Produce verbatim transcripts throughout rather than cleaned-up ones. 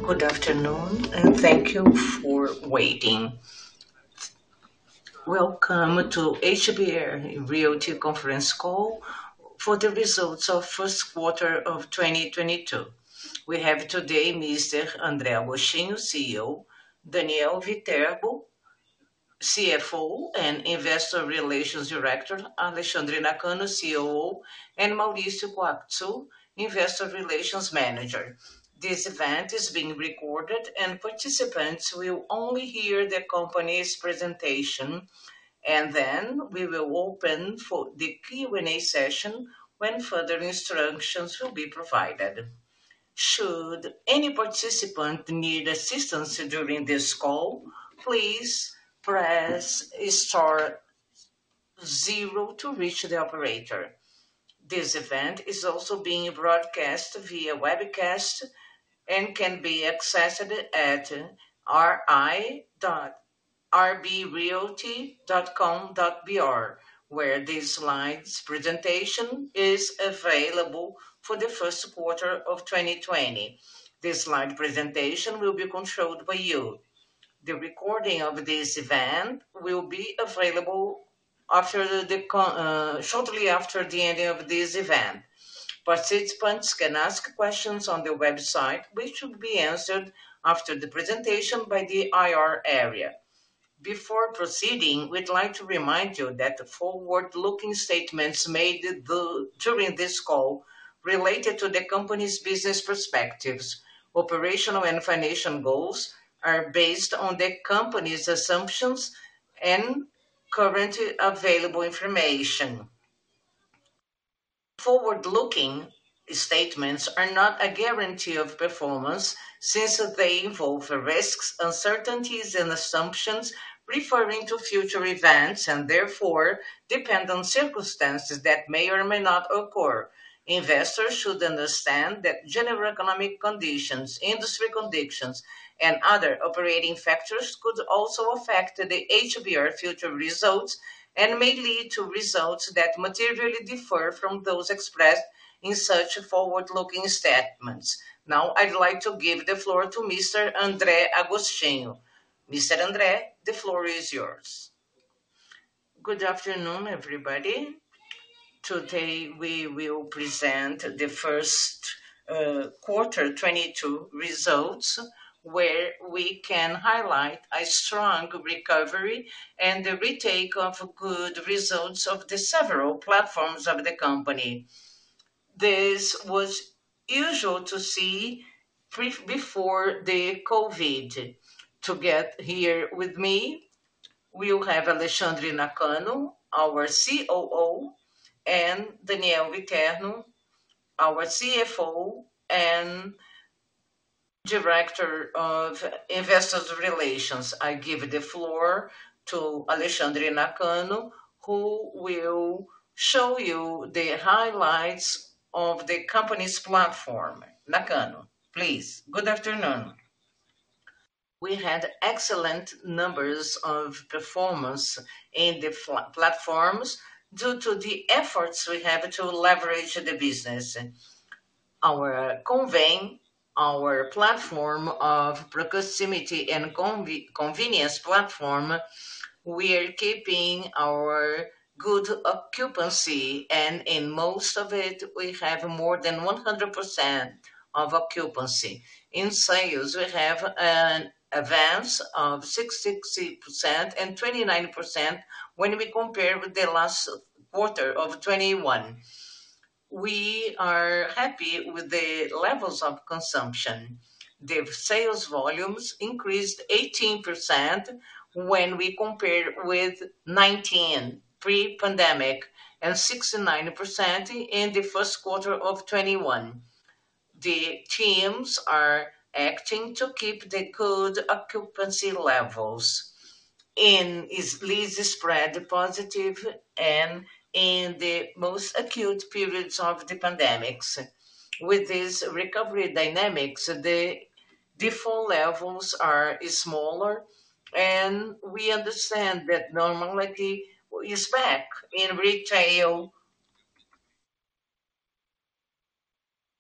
Good afternoon, and thank you for waiting. Welcome to H B R Realty Conference Call for the results of first quarter of twenty twenty-two. We have today Mister André Agostinho, C E O, Daniel Viterbo, C F O and Investor Relations Director, Alexandre Nakano, C O O, and Mauricio Coaxu, Investor Relations Manager. This event is being recorded and participants will only hear the company's presentation, and then we will open for the Q and A session when further instructions will be provided. Should any participant need assistance during this call, please press star zero to reach the operator. This event is also being broadcast via webcast and can be accessed at ri.rbrealty.com.br, where the slides presentation is available for the first quarter of twenty twenty. This slide presentation will be controlled by you. The recording of this event will be available after the uh, shortly after the ending of this event. Participants can ask questions on the website, which will be answered after the presentation by the I R area. Before proceeding, we'd like to remind you that the forward-looking statements made the, during this call related to the company's business perspectives, operational and financial goals are based on the company's assumptions and currently available information. Forward-looking statements are not a guarantee of performance since they involve risks, uncertainties, and assumptions referring to future events and therefore depend on circumstances that may or may not occur. Investors should understand that general economic conditions, industry conditions, and other operating factors could also affect the H B R future results and may lead to results that materially differ from those expressed in such forward-looking statements. Now, I'd like to give the floor to Mister André Agostinho. Mister André, the floor is yours. Good afternoon, everybody. Today, we will present the first uh, quarter twenty-two results, where we can highlight a strong recovery and the retake of good results of the several platforms of the company. This was usual to see pre- before the COVID. To get here with me, we'll have Alexandre Nakano, our C O O, and Daniel Viterno, our C F O and Director of Investor Relations. I give the floor to Alexandre Nakano, who will show you the highlights of the company's platform. Nakano, please. Good afternoon. We had excellent numbers of performance in the fl- platforms due to the efforts we have to leverage the business. Our Convém, our platform of proximity and conve- convenience platform, we are keeping our good occupancy, and in most of it, we have more than one hundred percent of occupancy. In sales, we have an advance of sixty percent and twenty-nine percent when we compare with the last quarter of twenty-one. We are happy with the levels of consumption. The sales volumes increased eighteen percent when we compare with nineteen pre-pandemic and sixty-nine percent in the first quarter of twenty-one. The teams are acting to keep the good occupancy levels in is lease spread positive and in the most acute periods of the pandemics. With these recovery dynamics, the default levels are smaller, and we understand that normality is back in retail.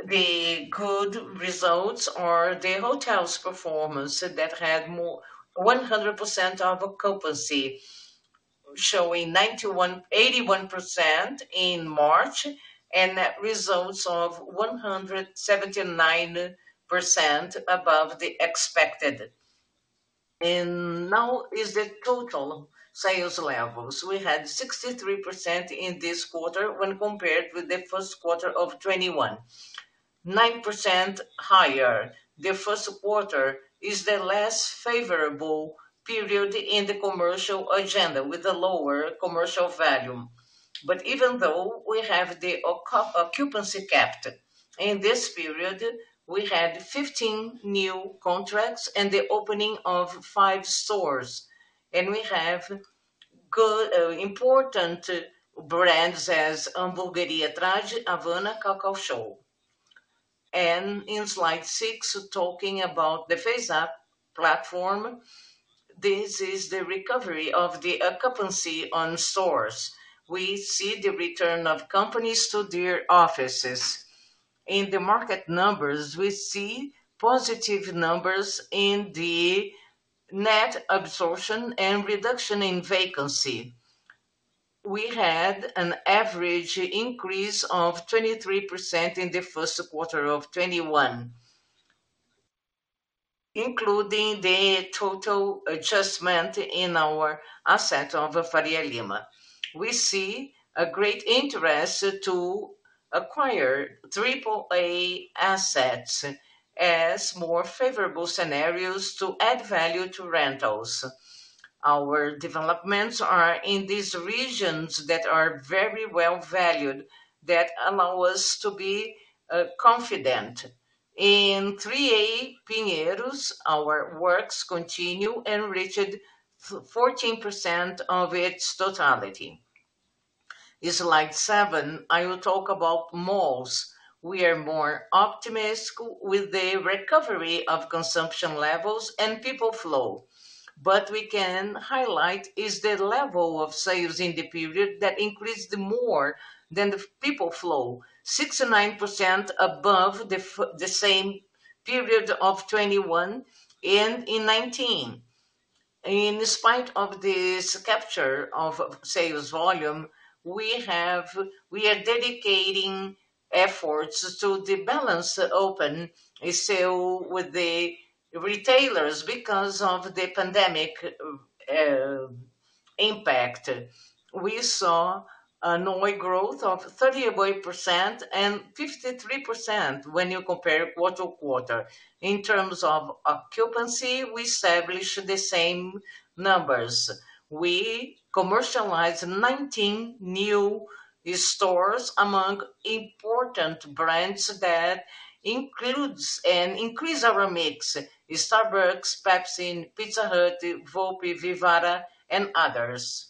The good results are the hotel's performance that had more one hundred percent of occupancy, showing ninety-one, eighty-one percent in March, and net results of one hundred seventy-nine percent above the expected. And now is the total sales levels. We had sixty-three percent in this quarter when compared with the first quarter of twenty-one, nine percent higher. The first quarter is the less favorable period in the commercial agenda with a lower commercial value. But even though we have the occupancy capped, in this period, we had fifteen new contracts and the opening of five stores. And we have good, uh, important brands as Hamburgueria Trage, Havana, Cacau Show. And in slide six, talking about the Face Up platform, this is the recovery of the occupancy on stores. We see the return of companies to their offices. In the market numbers, we see positive numbers in the net absorption and reduction in vacancy. We had an average increase of twenty-three percent in the first quarter of twenty-one, including the total adjustment in our asset of Faria Lima. We see a great interest to acquire triple A assets as more favorable scenarios to add value to rentals. Our developments are in these regions that are very well valued, that allow us to be uh, confident. In three A Pinheiros, our works continue and reached fourteen percent of its totality. Slide seven, I will talk about malls. We are more optimistic with the recovery of consumption levels and people flow. But we can highlight is the level of sales in the period that increased more than the people flow, sixty-nine percent above the, f- the same period of twenty-one and in nineteen. In spite of this capture of sales volume, we have we are dedicating efforts to the balance open sale with the retailers because of the pandemic uh, impact. We saw a N O I growth of thirty-eight percent and fifty-three percent when you compare quarter to quarter. In terms of occupancy, we established the same numbers. We commercialized nineteen new stores among important brands that includes and increase our mix. Starbucks, Pepsi, Pizza Hut, Volpe, Vivara, and others.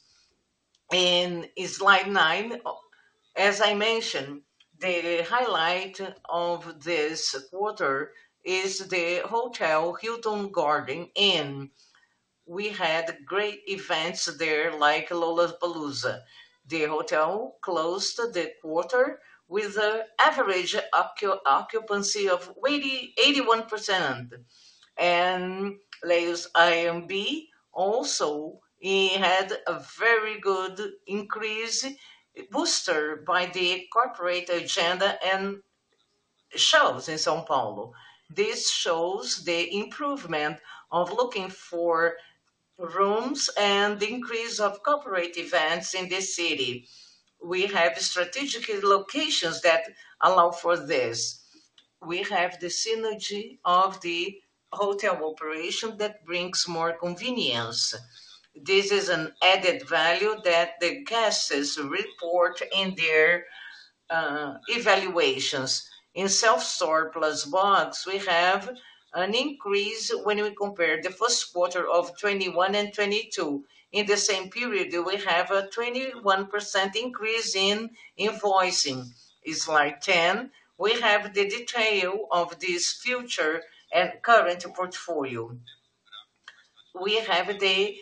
In slide nine, as I mentioned, the highlight of this quarter is the Hotel Hilton Garden Inn. We had great events there like Lollapalooza. The hotel closed the quarter with an average occu- occupancy of eighty, eighty-one percent. And Leos I M B also he had a very good increase booster by the corporate agenda and shows in São Paulo. This shows the improvement of looking for rooms and the increase of corporate events in the city. We have strategic locations that allow for this. We have the synergy of the hotel operation that brings more convenience. This is an added value that the guests report in their uh, evaluations. In self-store plus box, we have an increase when we compare the first quarter of twenty-one and twenty-two. In the same period, we have a twenty-one percent increase in invoicing. Slide ten, we have the detail of this future and current portfolio. We have the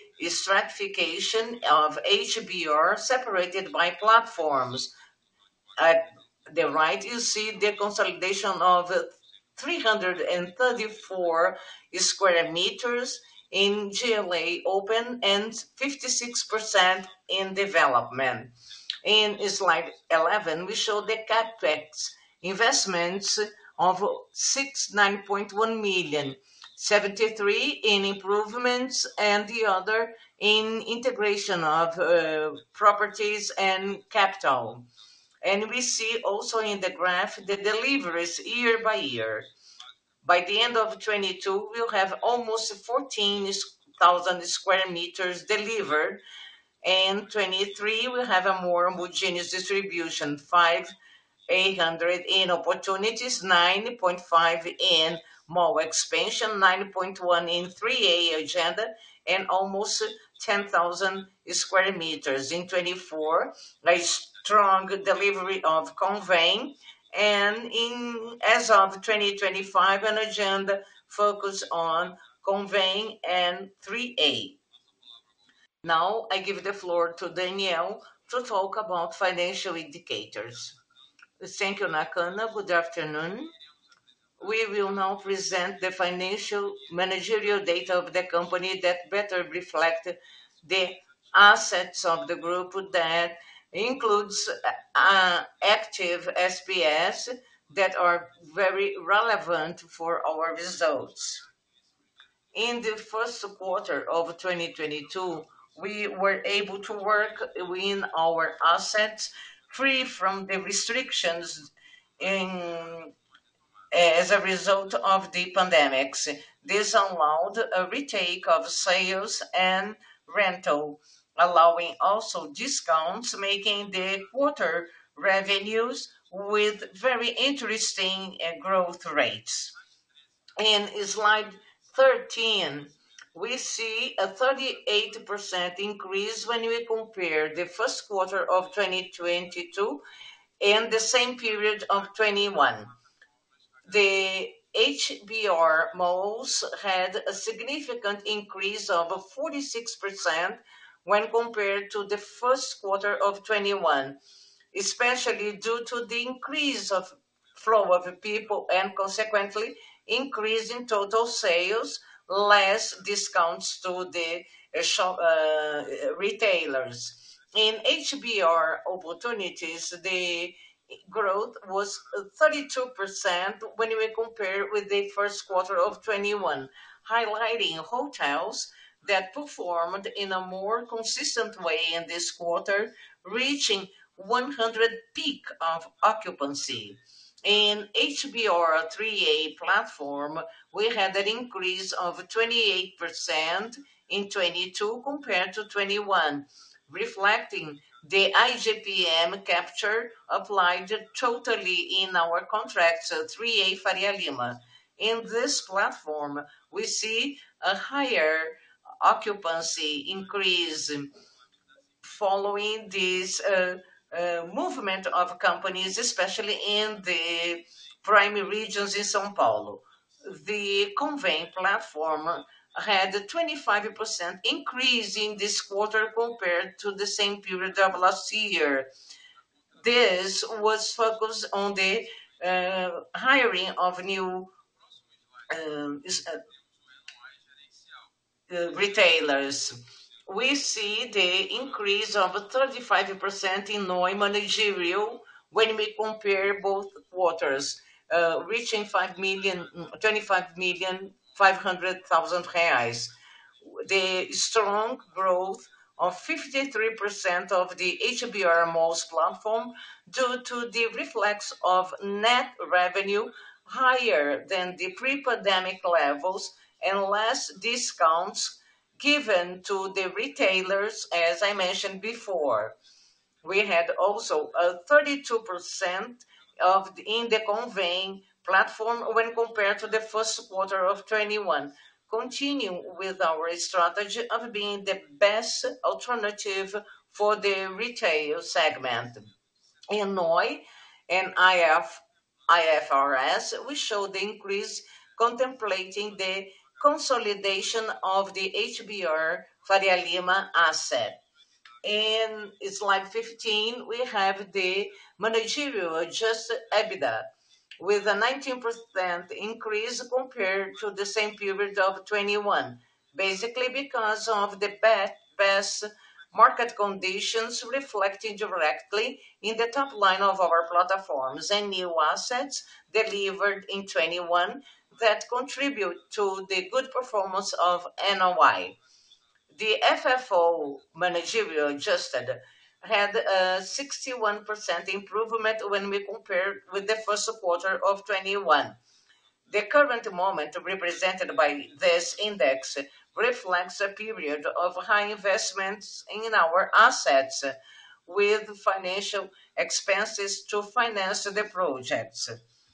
stratification of H B R separated by platforms. Uh, the right, you see the consolidation of three hundred thirty-four square meters in G L A open and fifty-six percent in development. In slide eleven, we show the capex investments of sixty-nine point one million, seventy-three in improvements and the other in integration of uh, properties and capital. And we see also in the graph the deliveries year by year. By the end of twenty-two, we'll have almost fourteen thousand square meters delivered, and twenty-three will have a more homogeneous distribution, five eight hundred in opportunities, nine point five in mall expansion, nine point one in three A agenda, and almost ten thousand square meters. In twenty-four, a strong delivery of Conveying, and in as of twenty twenty-five, an agenda focused on Conveying and three A. Now I give the floor to Danielle to talk about financial indicators. Thank you, Nakana. Good afternoon. We will now present the financial managerial data of the company that better reflect the assets of the group, that includes uh, active S P S that are very relevant for our results. In the first quarter of twenty twenty-two, we were able to work within our assets free from the restrictions in, as a result of the pandemics. This allowed a retake of sales and rental, allowing also discounts, making the quarter revenues with very interesting uh, growth rates. In slide thirteen, we see a thirty-eight percent increase when we compare the first quarter of twenty twenty-two and the same period of twenty-one. The H B R malls had a significant increase of forty-six percent when compared to the first quarter of twenty-one, especially due to the increase of flow of people and consequently increase in total sales, less discounts to the uh, shop, uh, retailers. In H B R opportunities, the growth was thirty-two percent when we compare with the first quarter of twenty-one, highlighting hotels that performed in a more consistent way in this quarter, reaching one hundred peak of occupancy. In H B R three A platform, we had an increase of twenty-eight percent in twenty-two compared to twenty-one, reflecting the I G P M capture applied totally in our contracts uh, three A Faria Lima. In this platform, we see a higher occupancy increase following this uh, uh, movement of companies, especially in the prime regions in São Paulo. The Convém platform had a twenty-five percent increase in this quarter compared to the same period of last year. This was focused on the uh, hiring of new um, uh, retailers. We see the increase of thirty-five percent in Noi managerial when we compare both quarters, uh, reaching five million, twenty-five million five hundred thousand reais. The strong growth of fifty-three percent of the H B R malls platform due to the reflex of net revenue higher than the pre-pandemic levels and less discounts given to the retailers, as I mentioned before. We had also a thirty-two percent of the, in the conveying platform when compared to the first quarter of twenty-one, continue with our strategy of being the best alternative for the retail segment. In N O I and I F, I F R S, we show the increase contemplating the consolidation of the H B R Faria Lima asset. In slide fifteen, we have the managerial adjusted EBITDA with a nineteen percent increase compared to the same period of twenty-one, basically because of the be- best market conditions reflecting directly in the top line of our platforms and new assets delivered in twenty-one that contribute to the good performance of N O I. The F F O managerial adjusted had a sixty-one percent improvement when we compare with the first quarter of twenty-one. The current moment represented by this index reflects a period of high investments in our assets with financial expenses to finance the projects.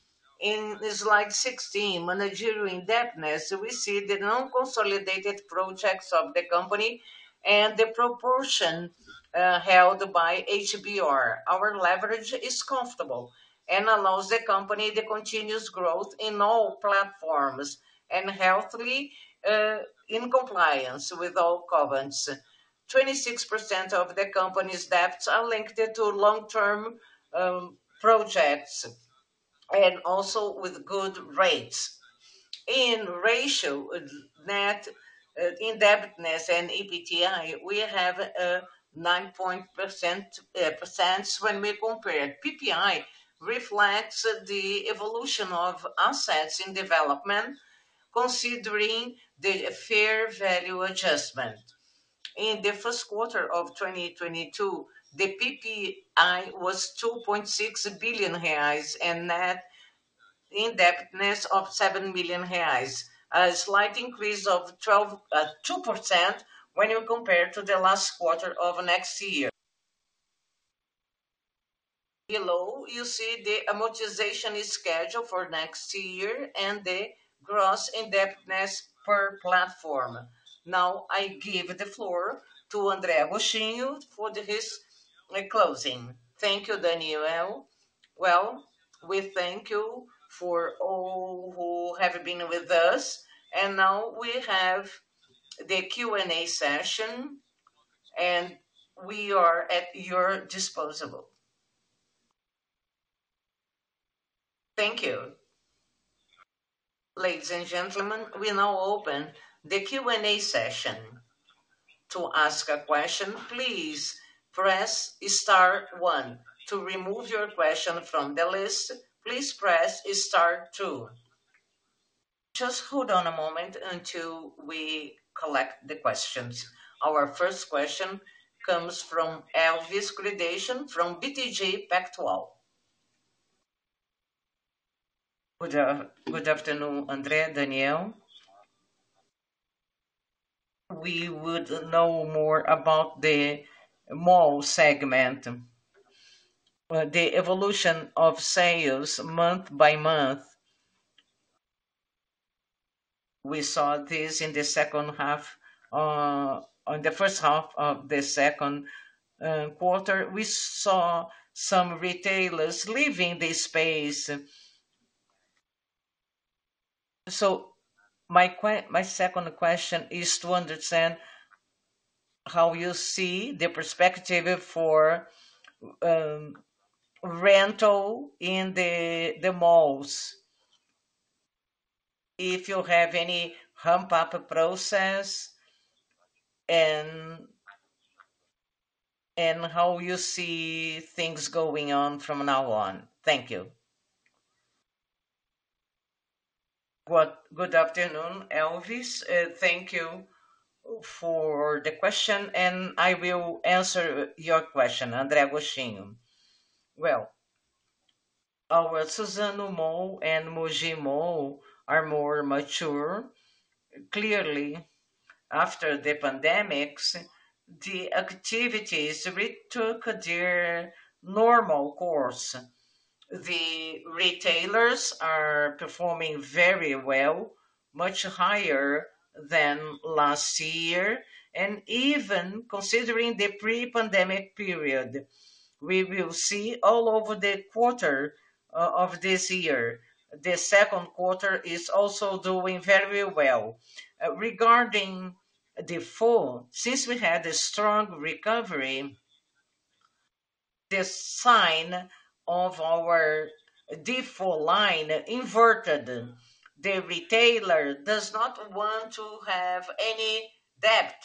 In slide sixteen, managerial indebtedness, we see the non-consolidated projects of the company and the proportion uh, held by H B R. Our leverage is comfortable and allows the company the continuous growth in all platforms and healthily uh, in compliance with all covenants. twenty-six percent of the company's debts are linked to long-term um, projects and also with good rates. In ratio, uh, net uh, indebtedness and E P T I, we have uh, nine point percent uh, percent when we compare. P P I reflects uh, the evolution of assets in development, considering the fair value adjustment. In the first quarter of twenty twenty-two, the P P I was two point six billion reais and net indebtedness of seven million reais, a slight increase of twelve, uh, two percent when you compare to the last quarter of next year. Below, you see the amortization schedule for next year and the gross indebtedness per platform. Now I give the floor to André Agostinho for the- his uh, closing. Thank you, Daniel. Well, we thank you for all who have been with us. And now we have the Q and A session, and we are at your disposal. Thank you. Ladies and gentlemen, we now open the Q and A session. To ask a question, please press star one. To remove your question from the list, please press star two. Just hold on a moment until we collect the questions. Our first question comes from Elvis Gradation from B T G Pactual. Good, uh, good afternoon, André, Daniel. We would know more about the mall segment, uh, the evolution of sales month by month. We saw this in the second half, uh, on the first half of the second uh, quarter. We saw some retailers leaving the space. So my que- my second question is to understand how you see the perspective for um, rental in the the malls. If you have any ramp up process and and how you see things going on from now on. Thank you. Good, good afternoon, Elvis. Uh, thank you for the question, and I will answer your question, André Agostinho. Well, our Suzano Mall and Mogi Mall are more mature. Clearly, after the pandemics, the activities retook their normal course. The retailers are performing very well, much higher than last year, and even considering the pre-pandemic period. We will see all over the quarter uh, of this year. The second quarter is also doing very well. Uh, regarding Therefore, since we had a strong recovery, the sign of our default line inverted. The retailer does not want to have any debt.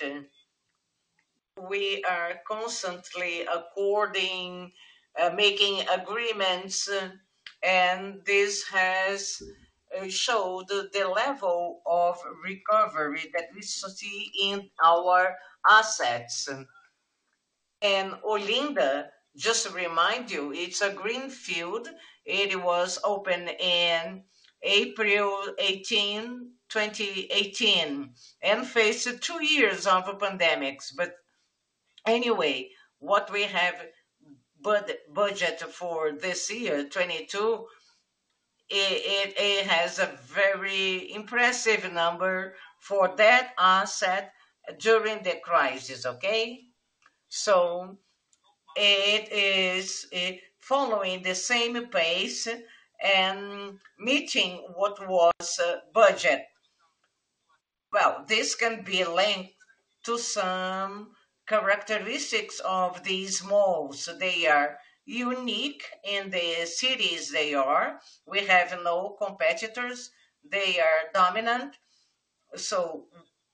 We are constantly according, uh, making agreements, uh, and this has uh, showed the level of recovery that we see in our assets. And Olinda, just to remind you, it's a green field. It was opened in April eighteenth, twenty eighteen, and faced two years of pandemics. But anyway, what we have bud- budget for this year, twenty-two, it, it, it has a very impressive number for that asset during the crisis, okay? So it is uh, following the same pace and meeting what was uh, budget. Well, this can be linked to some characteristics of these malls. They are unique in the cities they are. We have no competitors. They are dominant. So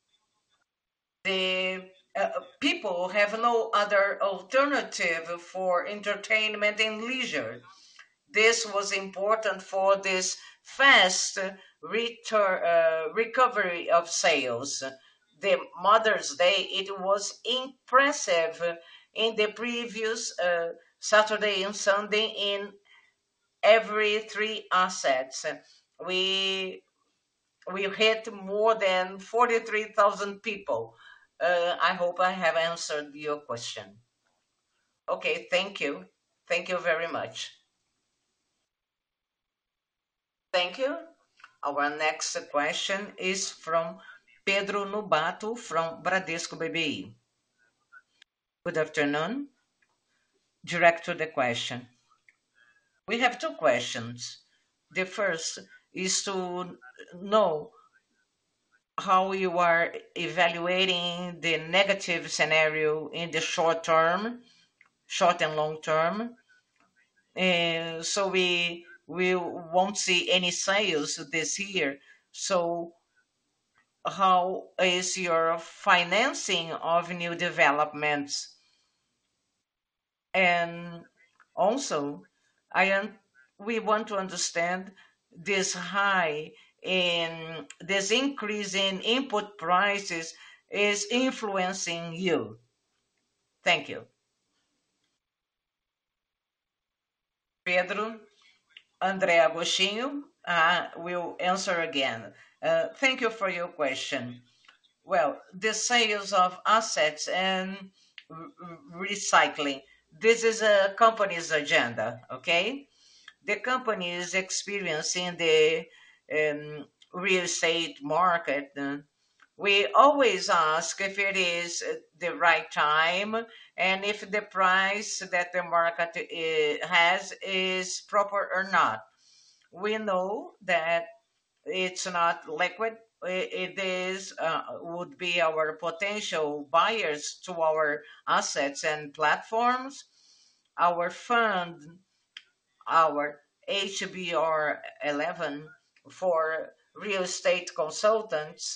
the uh, people have no other alternative for entertainment and leisure. This was important for this fast return, uh, recovery of sales. The Mother's Day, it was impressive in the previous uh, Saturday and Sunday in every three assets. We we hit more than forty-three thousand people. Uh, I hope I have answered your question. Okay, thank you. Thank you very much. Thank you. Our next question is from Pedro Nubato from Bradesco B B I. Good afternoon. Direct to the question. We have two questions. The first is to know how you are evaluating the negative scenario in the short term, short and long term. Uh, so we we won't see any sales this year. So how is your financing of new developments? And also, I un- we want to understand this high in this increase in input prices is influencing you. Thank you. Pedro, André Agostinho, uh, will answer again. Uh, thank you for your question. Well, the sales of assets and r- recycling. This is a company's agenda, okay? The company is experiencing the um, real estate market. uh, We always ask if it is uh, the right time and if the price that the market uh, has is proper or not. We know that it's not liquid. It is uh, would be our potential buyers to our assets and platforms. Our fund, our H B R eleven for real estate consultants,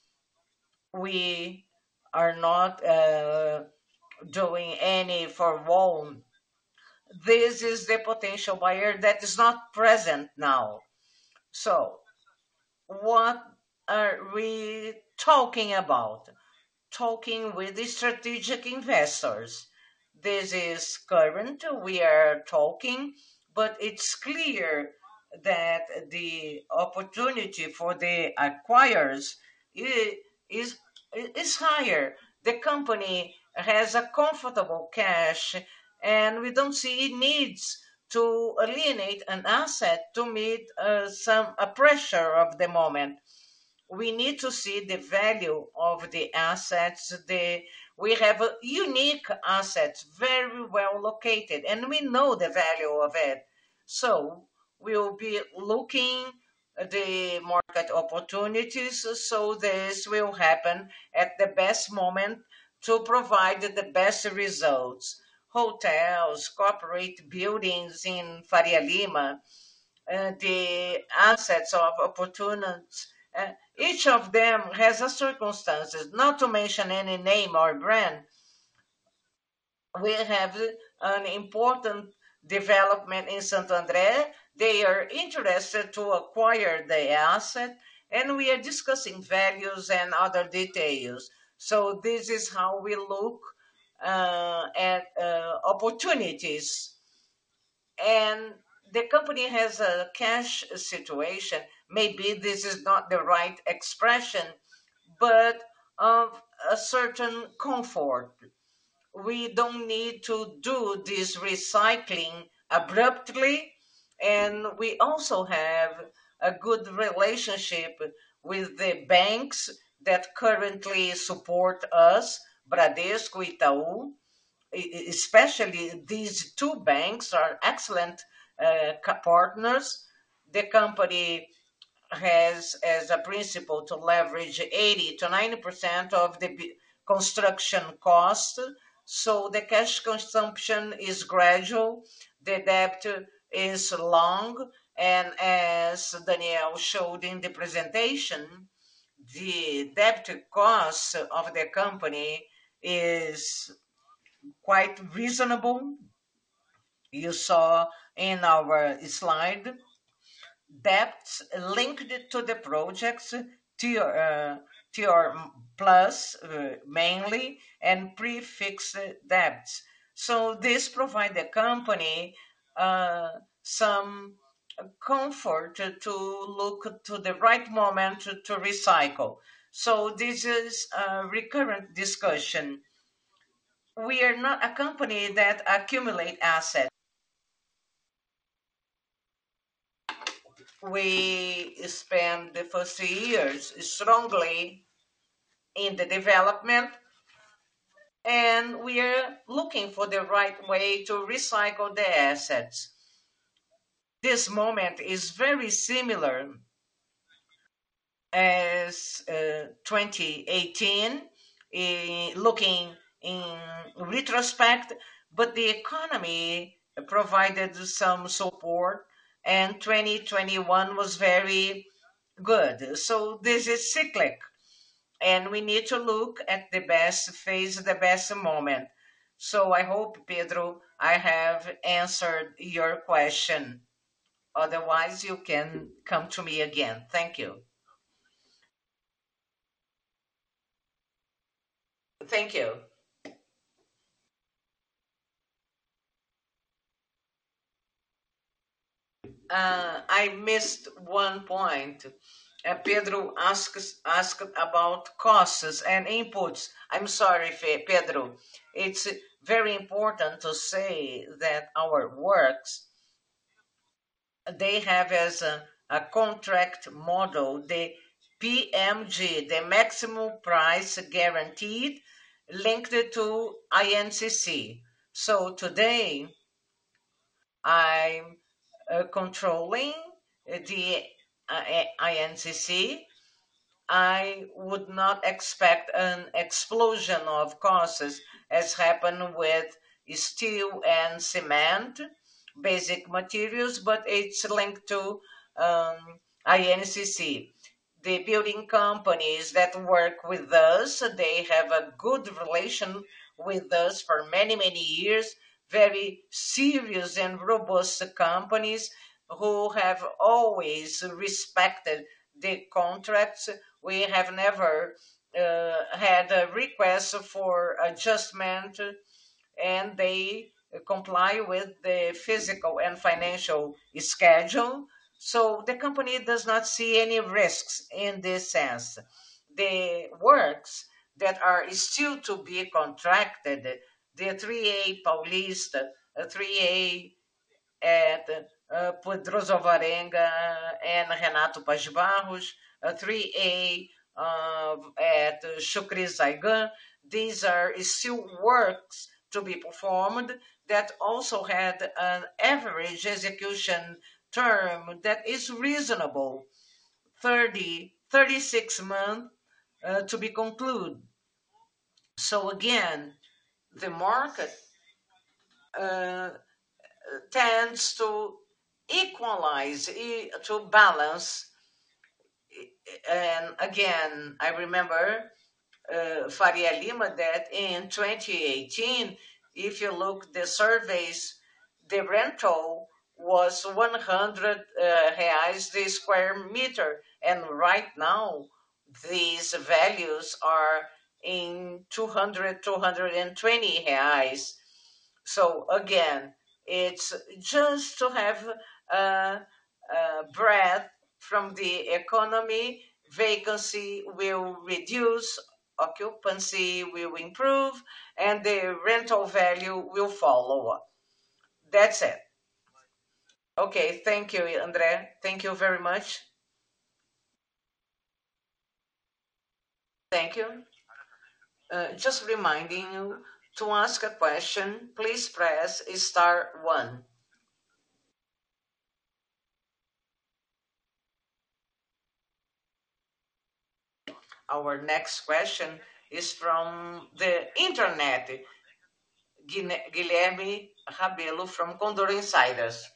we are not uh, doing any for loan. This is the potential buyer that is not present now. So, what are we talking about? Talking with the strategic investors. This is current, we are talking, but it's clear that the opportunity for the acquirers i- is, is higher. The company has a comfortable cash, and we don't see needs to alienate an asset to meet uh, some a pressure of the moment. We need to see the value of the assets. The we have a unique assets, very well located, and we know the value of it. So we'll be looking the market opportunities. So this will happen at the best moment to provide the best results. Hotels, corporate buildings in Faria Lima, uh, the assets of opportunities. Uh, each of them has a circumstances, not to mention any name or brand. We have an important development in Santander. They are interested to acquire the asset, and we are discussing values and other details. So this is how we look uh, at uh, opportunities. And the company has a cash situation. Maybe this is not the right expression, but of a certain comfort. We don't need to do this recycling abruptly. And we also have a good relationship with the banks that currently support us, Bradesco, Itaú. Especially these two banks are excellent uh, partners. The company has as a principle to leverage eighty to ninety percent of the construction cost. So the cash consumption is gradual, the debt is long, and as Daniel showed in the presentation, the debt cost of the company is quite reasonable. You saw in our slide debts linked to the projects, tier, uh, tier plus uh, mainly, and prefixed debts. So this provide the company uh, some comfort to look to the right moment to, to recycle. So this is a recurrent discussion. We are not a company that accumulate assets. We spend the first three years strongly in the development, and we are looking for the right way to recycle the assets. This moment is very similar as uh, twenty eighteen, eh, looking in retrospect, but the economy provided some support, and twenty twenty-one was very good. So this is cyclic, and we need to look at the best phase, the best moment. So I hope, Pedro, I have answered your question. Otherwise, you can come to me again. Thank you. Thank you. Uh, I missed one point. Uh, Pedro asks asked about costs and inputs. I'm sorry, Fe- Pedro. It's very important to say that our works, they have as a, a contract model the P M G, the maximum price guaranteed, linked to I N C C. So today I'm uh, controlling the uh, I N C C. I would not expect an explosion of costs as happened with steel and cement, basic materials, but it's linked to um, I N C C. The building companies that work with us, they have a good relation with us for many, many years, very serious and robust companies who have always respected the contracts. We have never uh, had a request for adjustment, and they comply with the physical and financial schedule. So the company does not see any risks in this sense. The works that are still to be contracted, the three A Paulista, uh, three A at uh, Pedroso Varenga and Renato Paz Barros, uh, three A uh, at Shukri Zaigan. These are still works to be performed that also had an average execution term that is reasonable. thirty, thirty-six months uh, to be concluded. So again, the market uh, tends to equalize, e- to balance. And again, I remember uh, Faria Lima that in twenty eighteen, if you look the surveys, the rental was one hundred uh, reais the square meter, and right now these values are in two hundred, two hundred twenty reais. So again, it's just to have a, a breath from the economy. Vacancy will reduce, occupancy will improve, and the rental value will follow. That's it. Okay, thank you, Andre. Thank you very much. Thank you. Uh, just reminding you to ask a question, please press star one. Our next question is from the internet, Guilherme Rabelo from Condor Insiders.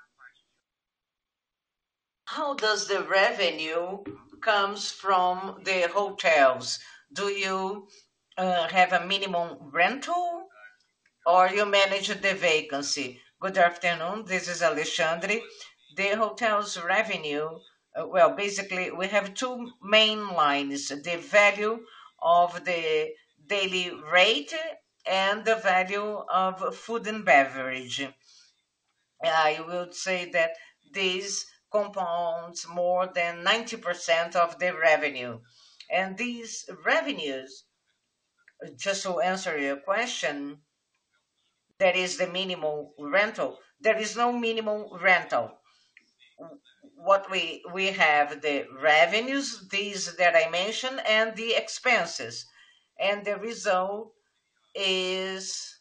How does the revenue comes from the hotels? Do you uh, have a minimum rental or you manage the vacancy? Good afternoon. This is Alexandre. The hotel's revenue, uh, well, basically, we have two main lines, the value of the daily rate and the value of food and beverage. I would say that this compounds more than ninety percent of the revenue. And these revenues, just to answer your question, that is the minimum rental. There is no minimum rental. What we we have the revenues, these that I mentioned, and the expenses, and the result is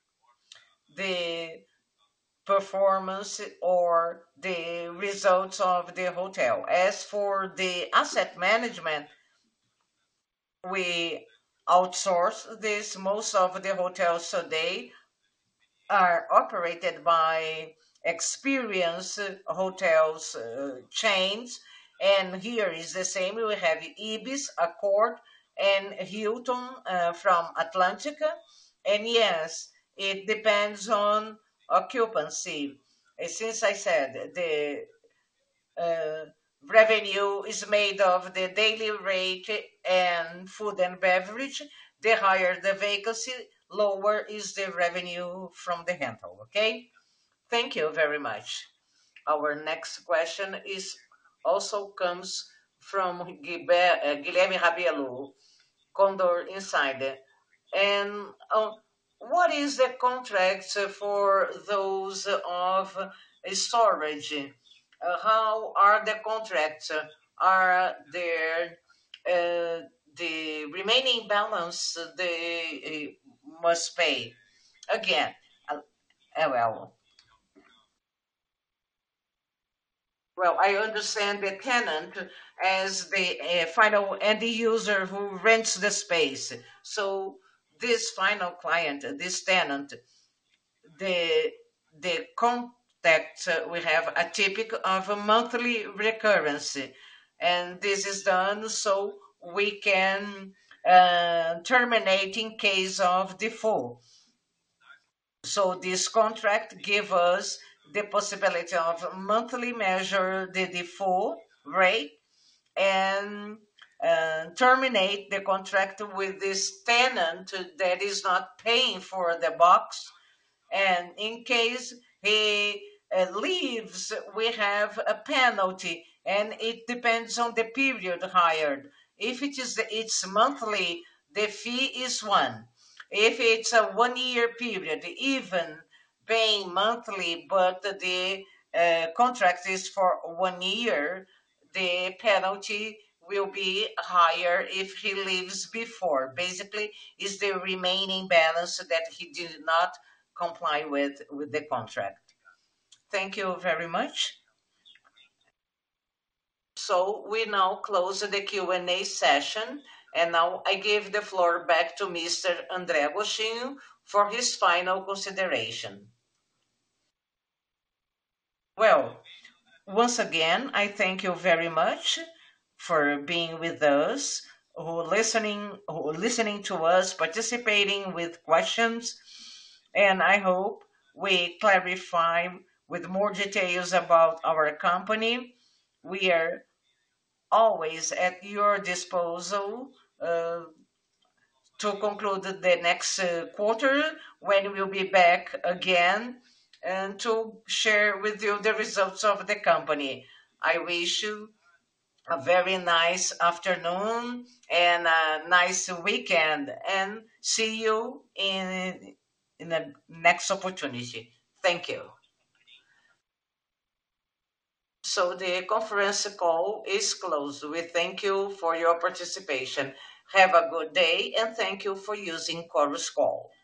the performance or the results of the hotel. As for the asset management, we outsource this. Most of the hotels today are operated by experienced hotels uh, chains, and here is the same. We have Ibis, Accord, and Hilton uh, from Atlantica. And yes, it depends on occupancy. Uh, since I said the uh, revenue is made of the daily rate and food and beverage. The higher the vacancy, lower is the revenue from the rental. Okay? Thank you very much. Our next question is also comes from Guibe- uh, Guilherme Rabelo, Condor Insider. And uh, what is the contract for those of storage? Uh, how are the contracts? Are there uh, the remaining balance they uh, must pay? Again, uh, uh, well, well, I understand the tenant as the uh, final end user who rents the space. So this final client, this tenant, the the contact uh, we have a typic of a monthly recurrence, and this is done so we can uh, terminate in case of default. So this contract give us the possibility of monthly measure the default rate and uh, terminate the contract with this tenant that is not paying for the box, and in case he uh, leaves, we have a penalty, and it depends on the period hired. If it is it's monthly, the fee is one. If it's a one year period, even paying monthly, but the uh, contract is for one year, the penalty will be higher if he leaves before. Basically, is the remaining balance that he did not comply with with the contract. Thank you very much. So we now close the Q and A session, and now I give the floor back to mister André Agostinho for his final consideration. Well, once again, I thank you very much for being with us, who listening, who listening to us, participating with questions, and I hope we clarify with more details about our company. We are always at your disposal uh, to conclude the next uh, quarter when we'll be back again and to share with you the results of the company. I wish you a very nice afternoon and a nice weekend and see you in in the next opportunity. Thank you. So the conference call is closed. We thank you for your participation. Have a good day and thank you for using Chorus Call.